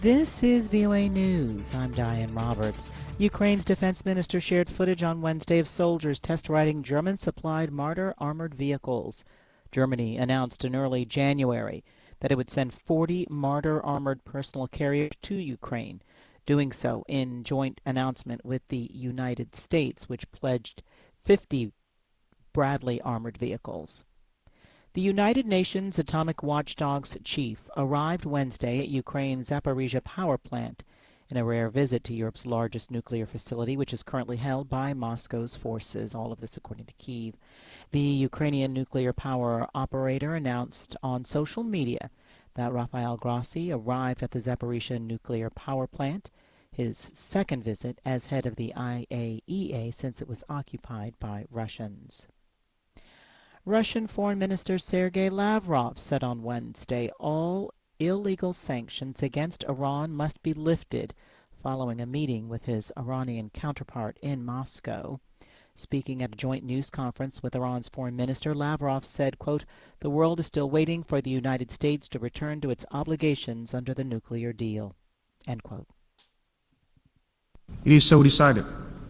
This is VOA News. I'm Diane Roberts. Ukraine's defense minister shared footage on Wednesday of soldiers test riding German-supplied Marder armored vehicles. Germany announced in early January that it would send 40 Marder armored personal carriers to Ukraine, doing so in joint announcement with the United States, which pledged 50 Bradley armored vehicles. The United Nations Atomic Watchdog's chief arrived Wednesday at Ukraine's Zaporizhzhia power plant in a rare visit to Europe's largest nuclear facility, which is currently held by Moscow's forces. All of this according to Kyiv. The Ukrainian nuclear power operator announced on social media that Rafael Grossi arrived at the Zaporizhzhia nuclear power plant, his second visit as head of the IAEA since it was occupied by Russians. Russian Foreign Minister Sergei Lavrov said on Wednesday all illegal sanctions against Iran must be lifted following a meeting with his Iranian counterpart in Moscow. Speaking at a joint news conference with Iran's foreign minister, Lavrov said, quote, "The world is still waiting for the United States to return to its obligations under the nuclear deal," end quote. It is so decided.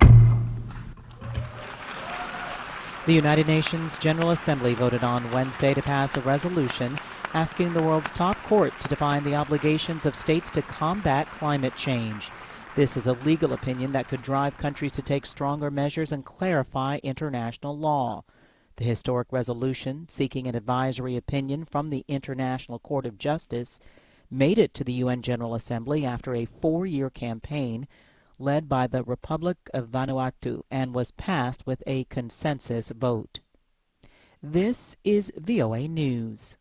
The United Nations General Assembly voted on Wednesday to pass a resolution asking the world's top court to define the obligations of states to combat climate change. This is a legal opinion that could drive countries to take stronger measures and clarify international law. The historic resolution, seeking an advisory opinion from the International Court of Justice, made it to the UN General Assembly after a 4-year campaign led by the Republic of Vanuatu and was passed with a consensus vote. This is VOA News.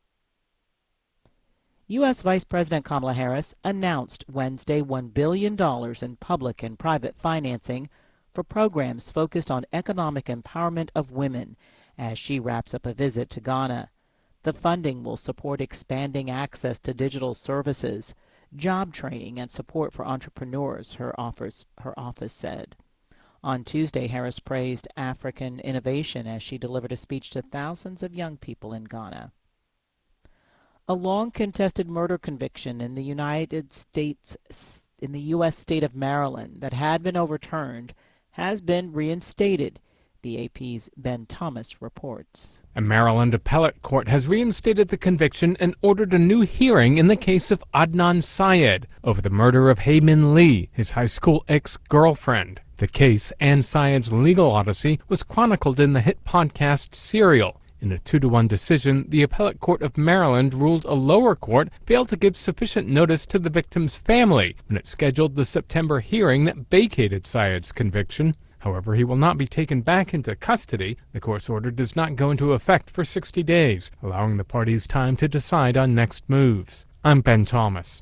U.S. Vice President Kamala Harris announced Wednesday $1 billion in public and private financing for programs focused on economic empowerment of women as she wraps up a visit to Ghana. The funding will support expanding access to digital services, job training, and support for entrepreneurs, her office said. On Tuesday, Harris praised African innovation as she delivered a speech to thousands of young people in Ghana. A long-contested murder conviction in the U.S. state of Maryland that had been overturned has been reinstated, the AP's Ben Thomas reports. A Maryland appellate court has reinstated the conviction and ordered a new hearing in the case of Adnan Syed over the murder of Hae Min Lee, his high school ex-girlfriend. The case and Syed's legal odyssey was chronicled in the hit podcast Serial. In a 2-1 decision, the appellate court of Maryland ruled a lower court failed to give sufficient notice to the victim's family when it scheduled the September hearing that vacated Syed's conviction. However, he will not be taken back into custody. The court's order does not go into effect for 60 days, allowing the parties time to decide on next moves. I'm Ben Thomas.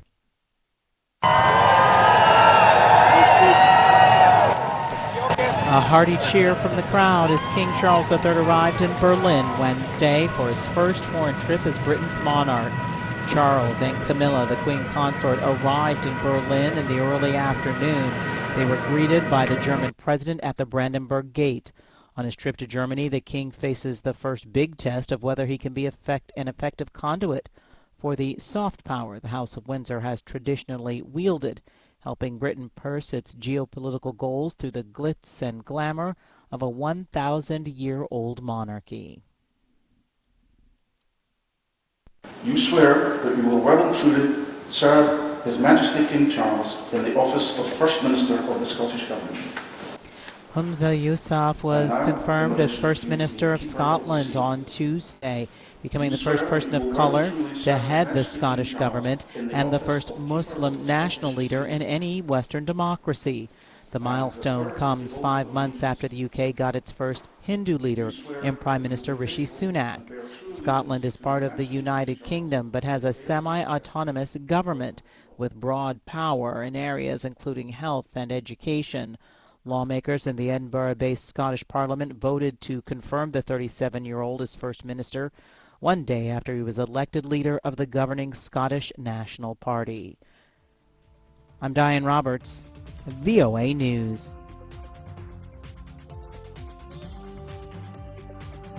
A hearty cheer from the crowd as King Charles III arrived in Berlin Wednesday for his first foreign trip as Britain's monarch. Charles and Camilla, the Queen Consort, arrived in Berlin in the early afternoon. They were greeted by the German president at the Brandenburg Gate. On his trip to Germany, the king faces the first big test of whether he can be an effective conduit for the soft power the House of Windsor has traditionally wielded, helping Britain pursue its geopolitical goals through the glitz and glamour of a 1,000-year-old monarchy. You swear that you will well and truly serve His Majesty King Charles in the office of First Minister of the Scottish Government. Humza Yousaf was confirmed as First Minister of Scotland on Tuesday, becoming the first person of color to head the Scottish government and the first Muslim national leader in any Western democracy. The milestone comes 5 months after the UK got its first Hindu leader in Prime Minister Rishi Sunak. Scotland is part of the United Kingdom but has a semi-autonomous government with broad power in areas including health and education. Lawmakers in the Edinburgh-based Scottish Parliament voted to confirm the 37-year-old as First Minister 1 day after he was elected leader of the governing Scottish National Party. I'm Diane Roberts, VOA News.